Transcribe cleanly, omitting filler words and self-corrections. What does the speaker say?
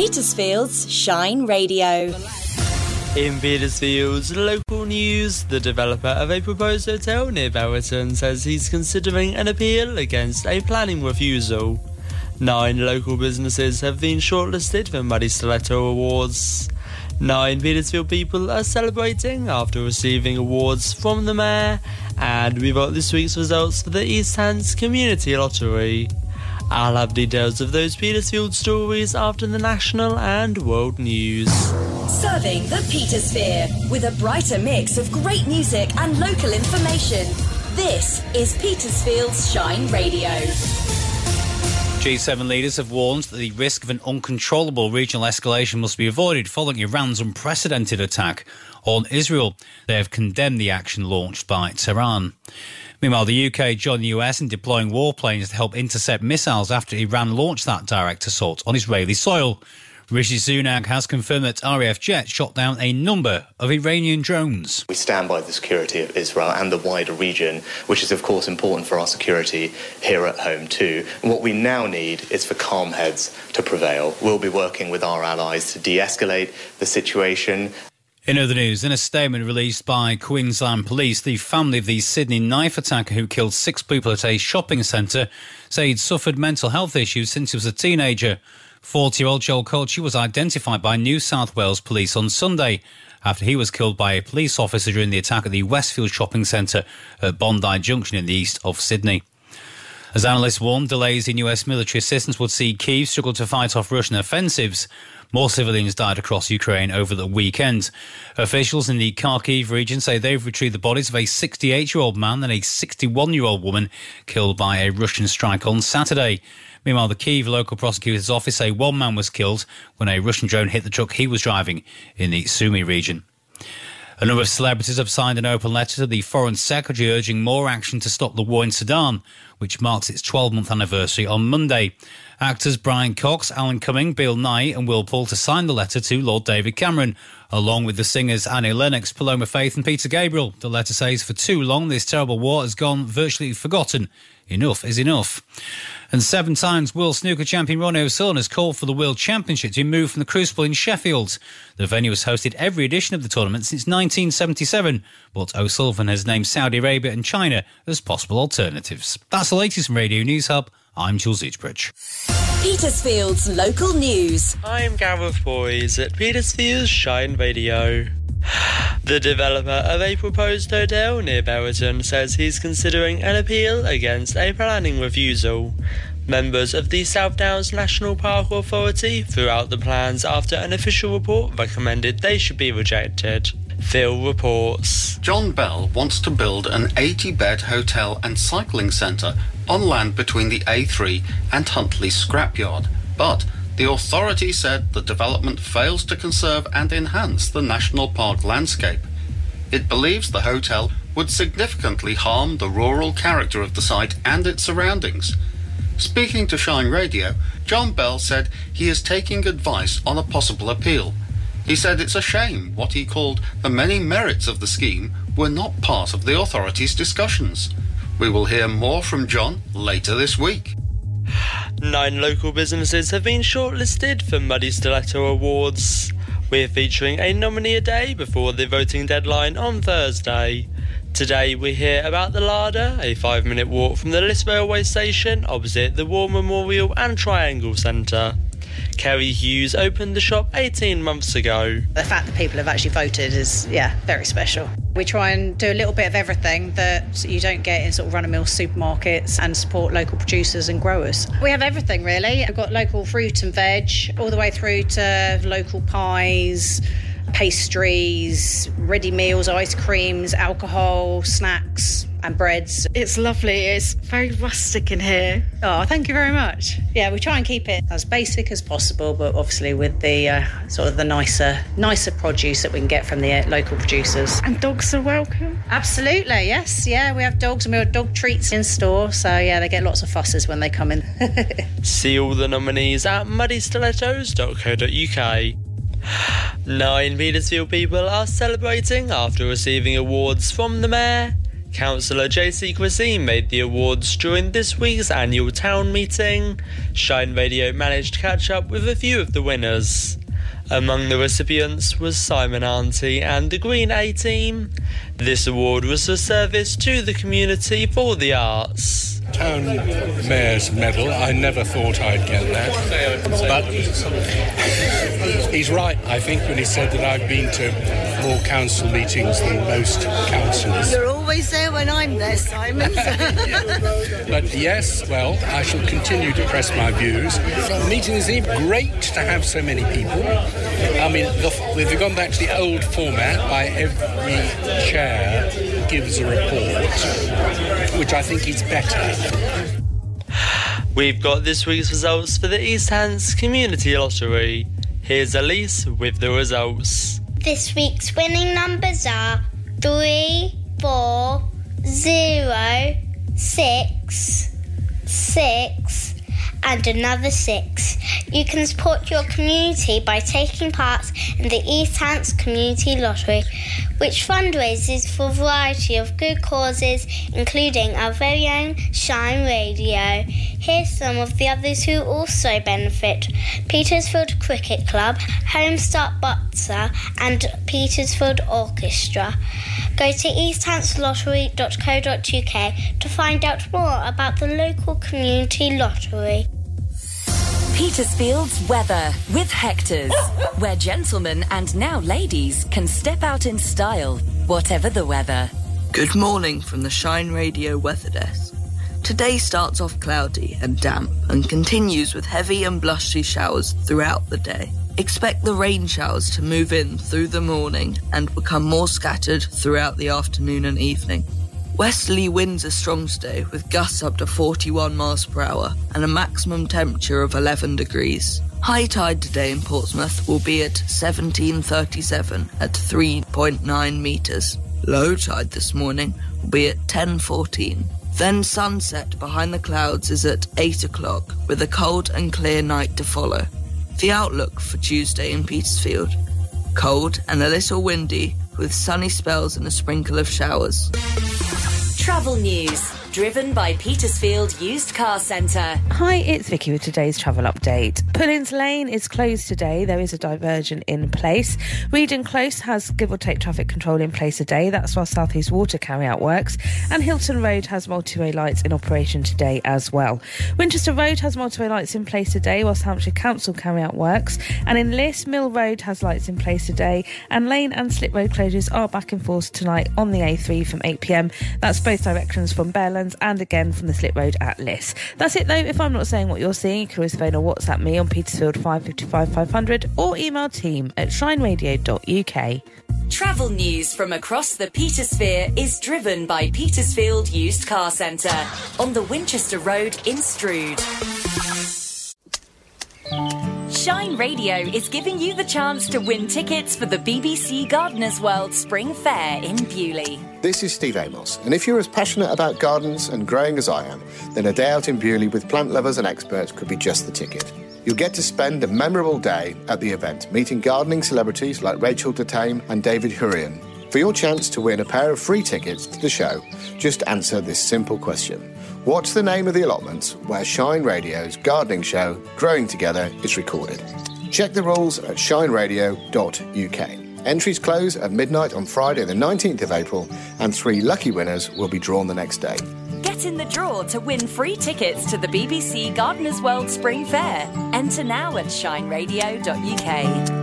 Petersfield's Shine Radio. In Petersfield's local news, the developer of a proposed hotel near Belverton says he's considering an appeal against a planning refusal. 9 local businesses have been shortlisted for Muddy Stiletto Awards. 9 Petersfield people are celebrating after receiving awards from the Mayor, and we've got this week's results for the East Hants Community Lottery. I'll have details of those Petersfield stories after the national and world news. Serving the Petersphere with a brighter mix of great music and local information. This is Petersfield's Shine Radio. G7 leaders have warned that the risk of an uncontrollable regional escalation must be avoided following Iran's unprecedented attack on Israel. They have condemned the action launched by Tehran. Meanwhile, the UK joined the US in deploying warplanes to help intercept missiles after Iran launched that direct assault on Israeli soil. Rishi Sunak has confirmed that RAF jets shot down a number of Iranian drones. We stand by the security of Israel and the wider region, which is of course important for our security here at home too. And what we now need is for calm heads to prevail. We'll be working with our allies to de-escalate the situation. In other news, in a statement released by Queensland Police, the family of the Sydney knife attacker who killed 6 people at a shopping centre say he'd suffered mental health issues since he was a teenager. 40-year-old Joel Colchi was identified by New South Wales Police on Sunday after he was killed by a police officer during the attack at the Westfield shopping centre at Bondi Junction in the east of Sydney. As analysts warned, delays in US military assistance would see Kyiv struggle to fight off Russian offensives. More civilians died across Ukraine over the weekend. Officials in the Kharkiv region say they've retrieved the bodies of a 68-year-old man and a 61-year-old woman killed by a Russian strike on Saturday. Meanwhile, the Kyiv local prosecutor's office say one man was killed when a Russian drone hit the truck he was driving in the Sumy region. A number of celebrities have signed an open letter to the Foreign Secretary urging more action to stop the war in Sudan, which marks its 12-month anniversary on Monday. Actors Brian Cox, Alan Cumming, Bill Nye and Will Poulter signed the letter to Lord David Cameron, along with the singers Annie Lennox, Paloma Faith and Peter Gabriel. The letter says, for too long this terrible war has gone virtually forgotten. Enough is enough. And 7 times World Snooker champion Ronnie O'Sullivan has called for the World Championship to be moved from the Crucible in Sheffield. The venue has hosted every edition of the tournament since 1977, but O'Sullivan has named Saudi Arabia and China as possible alternatives. That's the latest from Radio News Hub. I'm Jules Eachbridge. Petersfield's local news. I'm Gareth Boys at Petersfield's Shine Radio. The developer of a proposed hotel near Belverton says he's considering an appeal against a planning refusal. Members of the South Downs National Park Authority threw out the plans after an official report recommended they should be rejected. Phil reports. John Bell wants to build an 80-bed hotel and cycling centre on land between the A3 and Huntley Scrapyard, but the authority said the development fails to conserve and enhance the national park landscape. It believes the hotel would significantly harm the rural character of the site and its surroundings. Speaking to Shine Radio, John Bell said he is taking advice on a possible appeal. He said it's a shame what he called the many merits of the scheme were not part of the authority's discussions. We will hear more from John later this week. 9 local businesses have been shortlisted for Muddy Stiletto Awards. We're featuring a nominee a day before the voting deadline on Thursday. Today we hear about The Larder, a 5-minute walk from the Liss railway station opposite the War Memorial and Triangle Centre. Kerry Hughes opened the shop 18 months ago. The fact that people have actually voted is, very special. We try and do a little bit of everything that you don't get in sort of run-of-mill supermarkets and support local producers and growers. We have everything, really. We've got local fruit and veg, all the way through to local pies, pastries, ready meals, ice creams, alcohol, snacks and breads. It's lovely. It's very rustic in here. Oh, thank you very much. Yeah, we try and keep it as basic as possible, but obviously with the sort of the nicer produce that we can get from the local producers. And dogs are welcome? Absolutely, yes. Yeah, we have dogs and we have dog treats in store, so yeah, they get lots of fusses when they come in. See all the nominees at muddystilettos.co.uk. 9 Petersfield people are celebrating after receiving awards from the Mayor. Councillor JC Cuisine made the awards during this week's annual town meeting. Shine Radio managed to catch up with a few of the winners. Among the recipients was Simon Auntie and the Green A Team. This award was for service to the community for the arts. Town Mayor's Medal, I never thought I'd get that. But he's right, I think, when he said that I've been to more council meetings than most councillors. You're always there when I'm there, Simon. But yes, well, I shall continue to press my views. The meeting is great to have so many people. I mean, we've gone back to the old format by every chair gives a report, which I think is better. We've got this week's results for the East Hants Community Lottery. Here's Elise with the results. This week's winning numbers are 3, 4, 0, 6, 6 and another 6. You can support your community by taking part in the East Hants Community Lottery, which fundraises for a variety of good causes, including our very own Shine Radio. Here's some of the others who also benefit: Petersfield Cricket Club, Homestart Butser and Petersfield Orchestra. Go to easthanslottery.co.uk to find out more about the local community lottery. Petersfield's weather with Hector's, where gentlemen and now ladies can step out in style, whatever the weather. Good morning from the Shine Radio weather desk. Today starts off cloudy and damp and continues with heavy and blushy showers throughout the day. Expect the rain showers to move in through the morning and become more scattered throughout the afternoon and evening. Westerly winds are strong today, with gusts up to 41 miles per hour and a maximum temperature of 11 degrees. High tide today in Portsmouth will be at 17:37 at 3.9 metres. Low tide this morning will be at 10:14. Then sunset behind the clouds is at 8 o'clock, with a cold and clear night to follow. The outlook for Tuesday in Petersfield: cold and a little windy, with sunny spells and a sprinkle of showers. Travel news, driven by Petersfield Used Car Centre. Hi, it's Vicky with today's travel update. Pullins Lane is closed today. There is a diversion in place. Reedon Close has give or take traffic control in place today. That's while South East Water carry out works. And Hilton Road has multi-way lights in operation today as well. Winchester Road has multi-way lights in place today, whilst Hampshire Council carry out works. And in Liss, Mill Road has lights in place today. And lane and slip road closures are back in force tonight on the A3 from 8 p.m. That's both directions from Bearlands and again from the slip road at Liss. That's it though. If I'm not saying what you're seeing, you can always phone or WhatsApp me on Petersfield 555 500 or email team@shineradio.uk. Travel news from across the Petersphere is driven by Petersfield Used Car Centre on the Winchester Road in Strood. Shine Radio is giving you the chance to win tickets for the BBC Gardeners World Spring Fair in Beaulieu. This is Steve Amos, and if you're as passionate about gardens and growing as I am, then a day out in Beaulieu with plant lovers and experts could be just the ticket. You'll get to spend a memorable day at the event, meeting gardening celebrities like Rachel Detame and David Hurrian. For your chance to win a pair of free tickets to the show, just answer this simple question. What's the name of the allotment where Shine Radio's gardening show, Growing Together, is recorded? Check the rules at shineradio.uk. Entries close at midnight on Friday the 19th of April, and 3 lucky winners will be drawn the next day. Get in the draw to win free tickets to the BBC Gardeners World Spring Fair. Enter now at shineradio.uk.